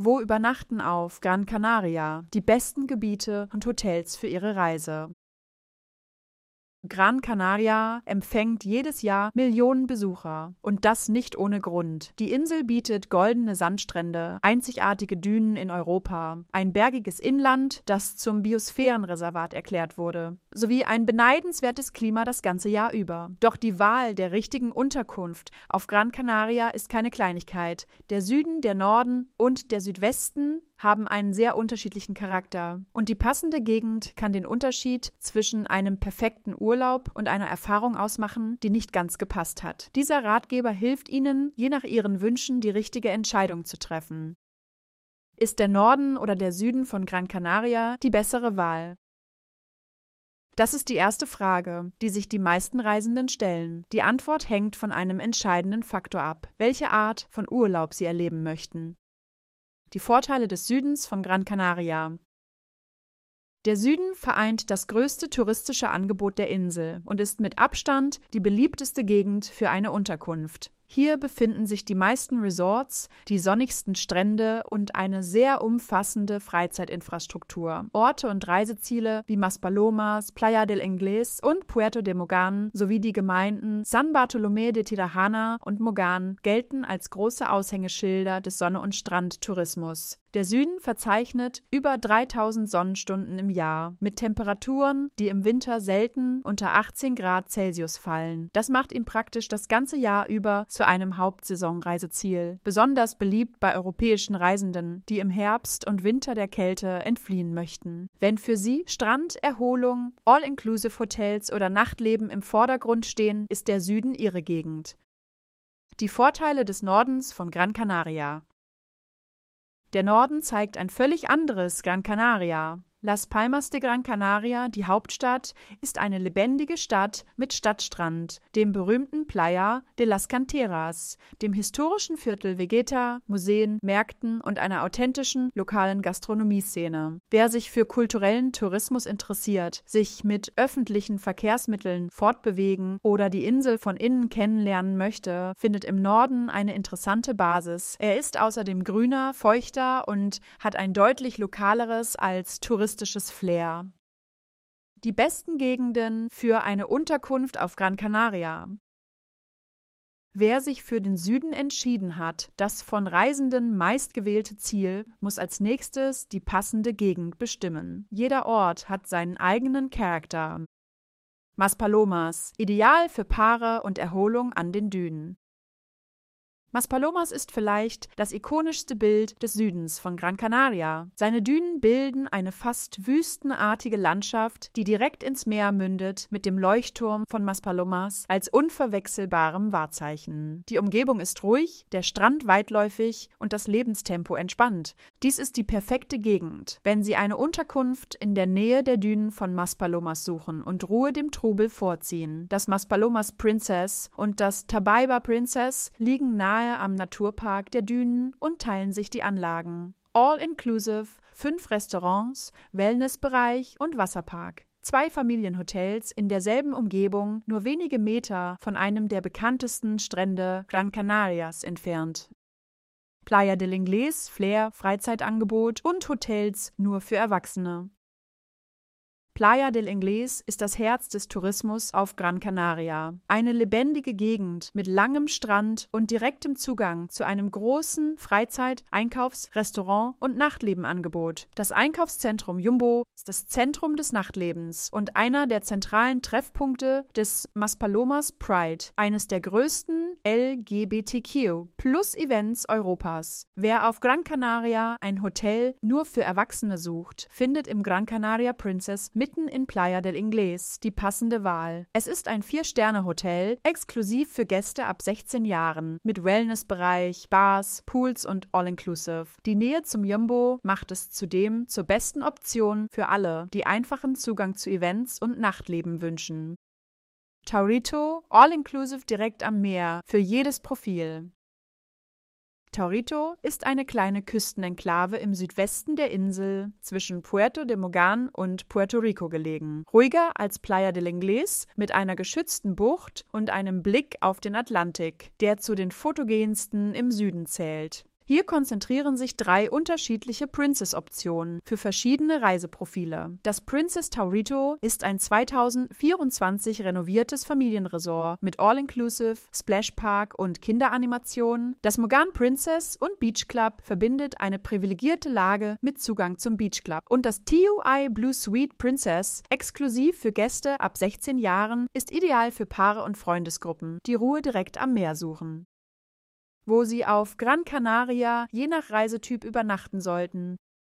Wo übernachten auf Gran Canaria die besten Gebiete und Hotels für Ihre Reise? Gran Canaria empfängt jedes Jahr Millionen Besucher. Und das nicht ohne Grund. Die Insel bietet goldene Sandstrände, einzigartige Dünen in Europa, ein bergiges Inland, das zum Biosphärenreservat erklärt wurde, sowie ein beneidenswertes Klima das ganze Jahr über. Doch die Wahl der richtigen Unterkunft auf Gran Canaria ist keine Kleinigkeit. Der Süden, der Norden und der Südwesten haben einen sehr unterschiedlichen Charakter. Und die passende Gegend kann den Unterschied zwischen einem perfekten Urlaub und einer Erfahrung ausmachen, die nicht ganz gepasst hat. Dieser Ratgeber hilft Ihnen, je nach Ihren Wünschen die richtige Entscheidung zu treffen. Ist der Norden oder der Süden von Gran Canaria die bessere Wahl? Das ist die erste Frage, die sich die meisten Reisenden stellen. Die Antwort hängt von einem entscheidenden Faktor ab, welche Art von Urlaub Sie erleben möchten. Die Vorteile des Südens von Gran Canaria. Der Süden vereint das größte touristische Angebot der Insel und ist mit Abstand die beliebteste Gegend für eine Unterkunft. Hier befinden sich die meisten Resorts, die sonnigsten Strände und eine sehr umfassende Freizeitinfrastruktur. Orte und Reiseziele wie Maspalomas, Playa del Ingles und Puerto de Mogan sowie die Gemeinden San Bartolomé de Tirajana und Mogan gelten als große Aushängeschilder des Sonne- und Strandtourismus. Der Süden verzeichnet über 3000 Sonnenstunden im Jahr, mit Temperaturen, die im Winter selten unter 18 Grad Celsius fallen. Das macht ihn praktisch das ganze Jahr über zu einem Hauptsaisonreiseziel. Besonders beliebt bei europäischen Reisenden, die im Herbst und Winter der Kälte entfliehen möchten. Wenn für Sie Strand, Erholung, All-Inclusive-Hotels oder Nachtleben im Vordergrund stehen, ist der Süden Ihre Gegend. Die Vorteile des Nordens von Gran Canaria. Der Norden zeigt ein völlig anderes Gran Canaria. Las Palmas de Gran Canaria, die Hauptstadt, ist eine lebendige Stadt mit Stadtstrand, dem berühmten Playa de las Canteras, dem historischen Viertel Vegeta, Museen, Märkten und einer authentischen lokalen Gastronomieszene. Wer sich für kulturellen Tourismus interessiert, sich mit öffentlichen Verkehrsmitteln fortbewegen oder die Insel von innen kennenlernen möchte, findet im Norden eine interessante Basis. Er ist außerdem grüner, feuchter und hat ein deutlich lokaleres als touristisches Flair. Die besten Gegenden für eine Unterkunft auf Gran Canaria. Wer sich für den Süden entschieden hat, das von Reisenden meistgewählte Ziel, muss als nächstes die passende Gegend bestimmen. Jeder Ort hat seinen eigenen Charakter. Maspalomas, ideal für Paare und Erholung an den Dünen. Maspalomas ist vielleicht das ikonischste Bild des Südens von Gran Canaria. Seine Dünen bilden eine fast wüstenartige Landschaft, die direkt ins Meer mündet, mit dem Leuchtturm von Maspalomas als unverwechselbarem Wahrzeichen. Die Umgebung ist ruhig, der Strand weitläufig und das Lebenstempo entspannt. Dies ist die perfekte Gegend, wenn Sie eine Unterkunft in der Nähe der Dünen von Maspalomas suchen und Ruhe dem Trubel vorziehen. Das Maspalomas Princess und das Tabaiba Princess liegen nahe am Naturpark der Dünen und teilen sich die Anlagen. All-inclusive, 5 Restaurants, Wellnessbereich und Wasserpark. 2 Familienhotels in derselben Umgebung, nur wenige Meter von einem der bekanntesten Strände Gran Canarias entfernt. Playa del Ingles, Flair, Freizeitangebot und Hotels nur für Erwachsene. Playa del Ingles ist das Herz des Tourismus auf Gran Canaria. Eine lebendige Gegend mit langem Strand und direktem Zugang zu einem großen Freizeit-, Einkaufs-, Restaurant- und Nachtlebenangebot. Das Einkaufszentrum Jumbo ist das Zentrum des Nachtlebens und einer der zentralen Treffpunkte des Maspalomas Pride, eines der größten LGBTQ-Plus-Events Europas. Wer auf Gran Canaria ein Hotel nur für Erwachsene sucht, findet im Gran Canaria Princess mitten in Playa del Ingles die passende Wahl. Es ist ein 4-Sterne-Hotel, exklusiv für Gäste ab 16 Jahren, mit Wellnessbereich, Bars, Pools und All-Inclusive. Die Nähe zum Jumbo macht es zudem zur besten Option für alle, die einfachen Zugang zu Events und Nachtleben wünschen. Taurito, All-Inclusive direkt am Meer, für jedes Profil. Taurito ist eine kleine Küstenenklave im Südwesten der Insel zwischen Puerto de Mogan und Puerto Rico gelegen. Ruhiger als Playa del Ingles mit einer geschützten Bucht und einem Blick auf den Atlantik, der zu den fotogensten im Süden zählt. Hier konzentrieren sich 3 unterschiedliche Princess-Optionen für verschiedene Reiseprofile. Das Princess Taurito ist ein 2024 renoviertes Familienresort mit All-Inclusive, Splashpark und Kinderanimationen. Das Mogan Princess und Beach Club verbindet eine privilegierte Lage mit Zugang zum Beach Club. Und das TUI Blue Suite Princess, exklusiv für Gäste ab 16 Jahren, ist ideal für Paare und Freundesgruppen, die Ruhe direkt am Meer suchen. Wo Sie auf Gran Canaria je nach Reisetyp übernachten sollten.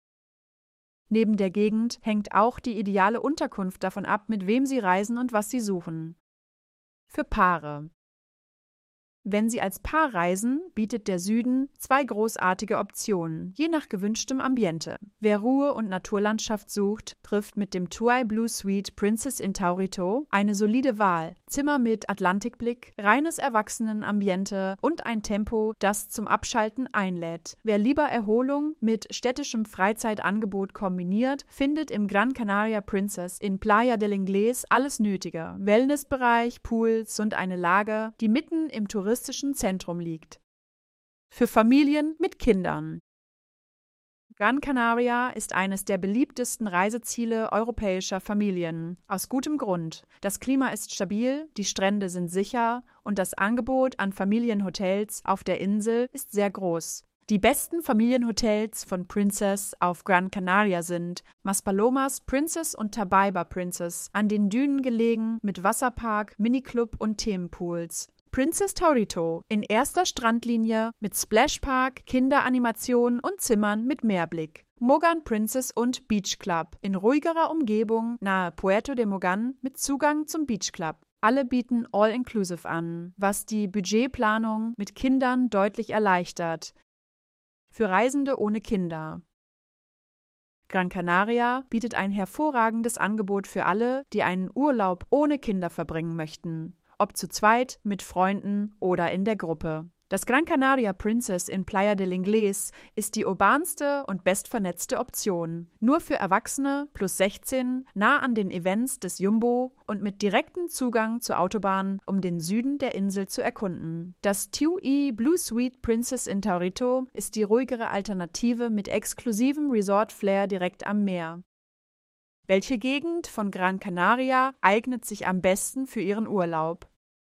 Neben der Gegend hängt auch die ideale Unterkunft davon ab, mit wem Sie reisen und was Sie suchen. Für Paare. Wenn Sie als Paar reisen, bietet der Süden 2 großartige Optionen, je nach gewünschtem Ambiente. Wer Ruhe und Naturlandschaft sucht, trifft mit dem TUI Blue Suite Princess in Taurito eine solide Wahl. Zimmer mit Atlantikblick, reines Erwachsenenambiente und ein Tempo, das zum Abschalten einlädt. Wer lieber Erholung mit städtischem Freizeitangebot kombiniert, findet im Gran Canaria Princess in Playa del Inglés alles Nötige. Wellnessbereich, Pools und eine Lage, die mitten im touristischen Zentrum liegt. Für Familien mit Kindern. Gran Canaria ist eines der beliebtesten Reiseziele europäischer Familien. Aus gutem Grund. Das Klima ist stabil, die Strände sind sicher und das Angebot an Familienhotels auf der Insel ist sehr groß. Die besten Familienhotels von Princess auf Gran Canaria sind Maspalomas Princess und Tabaiba Princess, an den Dünen gelegen, mit Wasserpark, Miniclub und Themenpools. Princess Taurito in erster Strandlinie mit Splashpark, Kinderanimation und Zimmern mit Meerblick. Mogan Princess und Beach Club in ruhigerer Umgebung nahe Puerto de Mogan mit Zugang zum Beach Club. Alle bieten All-Inclusive an, was die Budgetplanung mit Kindern deutlich erleichtert. Für Reisende ohne Kinder. Gran Canaria bietet ein hervorragendes Angebot für alle, die einen Urlaub ohne Kinder verbringen möchten. Ob zu zweit, mit Freunden oder in der Gruppe. Das Gran Canaria Princess in Playa del Inglés ist die urbanste und bestvernetzte Option. Nur für Erwachsene plus 16, nah an den Events des Jumbo und mit direktem Zugang zur Autobahn, um den Süden der Insel zu erkunden. Das TUI Blue Suite Princess in Taurito ist die ruhigere Alternative mit exklusivem Resort-Flair direkt am Meer. Welche Gegend von Gran Canaria eignet sich am besten für Ihren Urlaub?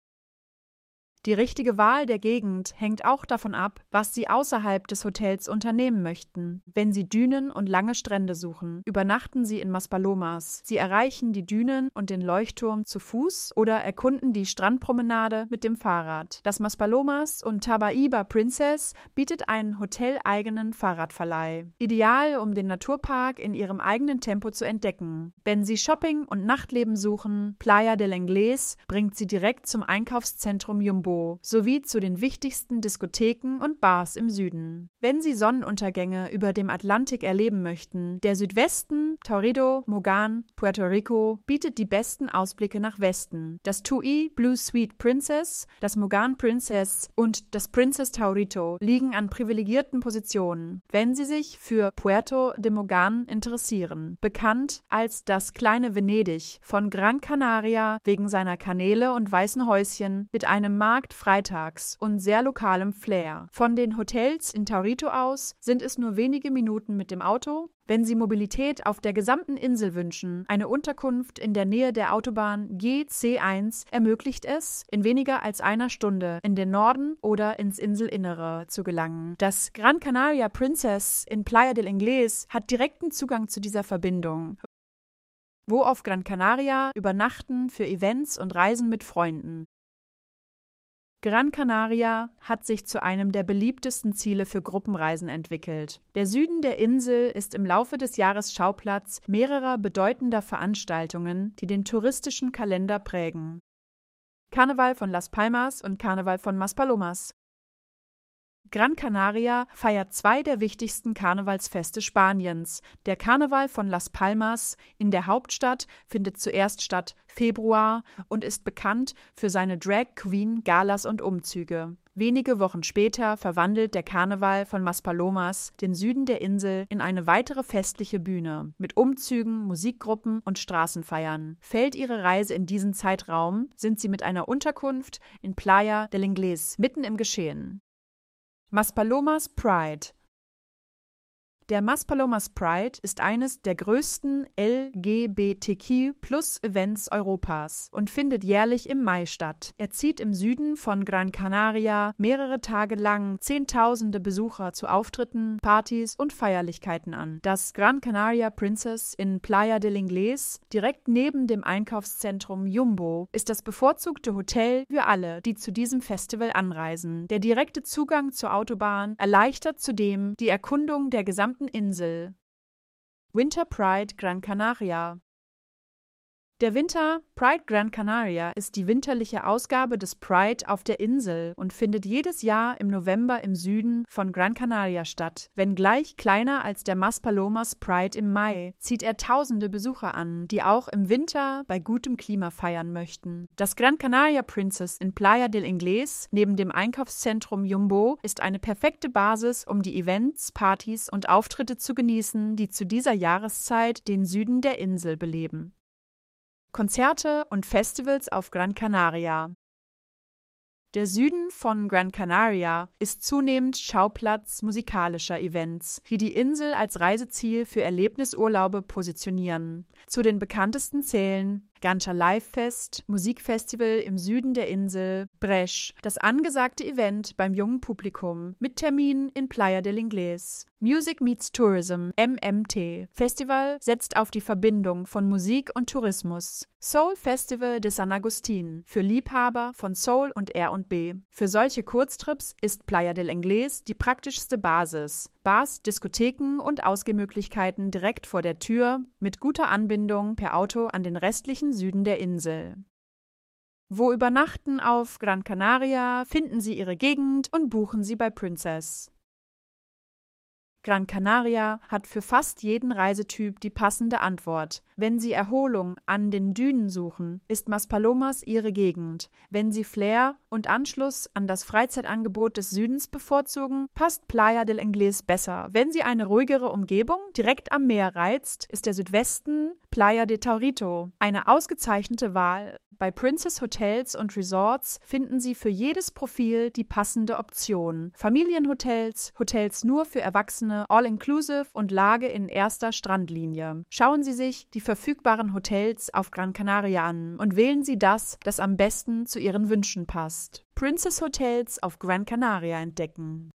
Die richtige Wahl der Gegend hängt auch davon ab, was Sie außerhalb des Hotels unternehmen möchten. Wenn Sie Dünen und lange Strände suchen, übernachten Sie in Maspalomas. Sie erreichen die Dünen und den Leuchtturm zu Fuß oder erkunden die Strandpromenade mit dem Fahrrad. Das Maspalomas und Tabaiba Princess bietet einen hoteleigenen Fahrradverleih. Ideal, um den Naturpark in Ihrem eigenen Tempo zu entdecken. Wenn Sie Shopping und Nachtleben suchen, Playa del Inglés bringt Sie direkt zum Einkaufszentrum Jumbo sowie zu den wichtigsten Diskotheken und Bars im Süden. Wenn Sie Sonnenuntergänge über dem Atlantik erleben möchten, der Südwesten, Taurito, Mogan, Puerto Rico, bietet die besten Ausblicke nach Westen. Das TUI Blue Suite Princess, das Mogan Princess und das Princess Taurito liegen an privilegierten Positionen, wenn Sie sich für Puerto de Mogan interessieren. Bekannt als das kleine Venedig von Gran Canaria wegen seiner Kanäle und weißen Häuschen mit einem Markt freitags und sehr lokalem Flair. Von den Hotels in Taurito aus sind es nur wenige Minuten mit dem Auto. Wenn Sie Mobilität auf der gesamten Insel wünschen, eine Unterkunft in der Nähe der Autobahn GC1 ermöglicht es, in weniger als einer Stunde in den Norden oder ins Inselinnere zu gelangen. Das Gran Canaria Princess in Playa del Inglés hat direkten Zugang zu dieser Verbindung. Wo auf Gran Canaria übernachten für Events und Reisen mit Freunden. Gran Canaria hat sich zu einem der beliebtesten Ziele für Gruppenreisen entwickelt. Der Süden der Insel ist im Laufe des Jahres Schauplatz mehrerer bedeutender Veranstaltungen, die den touristischen Kalender prägen. Karneval von Las Palmas und Karneval von Maspalomas. Gran Canaria feiert 2 der wichtigsten Karnevalsfeste Spaniens. Der Karneval von Las Palmas in der Hauptstadt findet zuerst statt Februar und ist bekannt für seine Drag Queen Galas und Umzüge. Wenige Wochen später verwandelt der Karneval von Maspalomas den Süden der Insel in eine weitere festliche Bühne mit Umzügen, Musikgruppen und Straßenfeiern. Fällt Ihre Reise in diesen Zeitraum, sind Sie mit einer Unterkunft in Playa del Inglés mitten im Geschehen. Maspalomas Pride. Der Maspalomas Pride ist eines der größten LGBTQ+-Events Europas und findet jährlich im Mai statt. Er zieht im Süden von Gran Canaria mehrere Tage lang Zehntausende Besucher zu Auftritten, Partys und Feierlichkeiten an. Das Gran Canaria Princess in Playa del Inglés, direkt neben dem Einkaufszentrum Jumbo, ist das bevorzugte Hotel für alle, die zu diesem Festival anreisen. Der direkte Zugang zur Autobahn erleichtert zudem die Erkundung der gesamten Insel. Winter Pride Gran Canaria. Der Winter Pride Gran Canaria ist die winterliche Ausgabe des Pride auf der Insel und findet jedes Jahr im November im Süden von Gran Canaria statt. Wenngleich kleiner als der Maspalomas Pride im Mai, zieht er tausende Besucher an, die auch im Winter bei gutem Klima feiern möchten. Das Gran Canaria Princess in Playa del Inglés neben dem Einkaufszentrum Jumbo ist eine perfekte Basis, um die Events, Partys und Auftritte zu genießen, die zu dieser Jahreszeit den Süden der Insel beleben. Konzerte und Festivals auf Gran Canaria. Der Süden von Gran Canaria ist zunehmend Schauplatz musikalischer Events, die die Insel als Reiseziel für Erlebnisurlaube positionieren. Zu den bekanntesten zählen Gancha Live Fest, Musikfestival im Süden der Insel, Bresh, das angesagte Event beim jungen Publikum, mit Terminen in Playa del Inglés. Music Meets Tourism, MMT. Festival setzt auf die Verbindung von Musik und Tourismus. Soul Festival de San Agustín, für Liebhaber von Soul und R&B. Für solche Kurztrips ist Playa del Inglés die praktischste Basis. Bars, Diskotheken und Ausgehmöglichkeiten direkt vor der Tür, mit guter Anbindung per Auto an den restlichen Süden der Insel. Wo übernachten auf Gran Canaria, finden Sie Ihre Gegend und buchen Sie bei Princess. Gran Canaria hat für fast jeden Reisetyp die passende Antwort. Wenn Sie Erholung an den Dünen suchen, ist Maspalomas Ihre Gegend. Wenn Sie Flair und Anschluss an das Freizeitangebot des Südens bevorzugen, passt Playa del Inglés besser. Wenn Sie eine ruhigere Umgebung direkt am Meer reizt, ist der Südwesten Playa de Taurito eine ausgezeichnete Wahl. Bei Princess Hotels und Resorts finden Sie für jedes Profil die passende Option. Familienhotels, Hotels nur für Erwachsene, All-Inclusive und Lage in erster Strandlinie. Schauen Sie sich die verfügbaren Hotels auf Gran Canaria an und wählen Sie das, das am besten zu Ihren Wünschen passt. Princess Hotels auf Gran Canaria entdecken.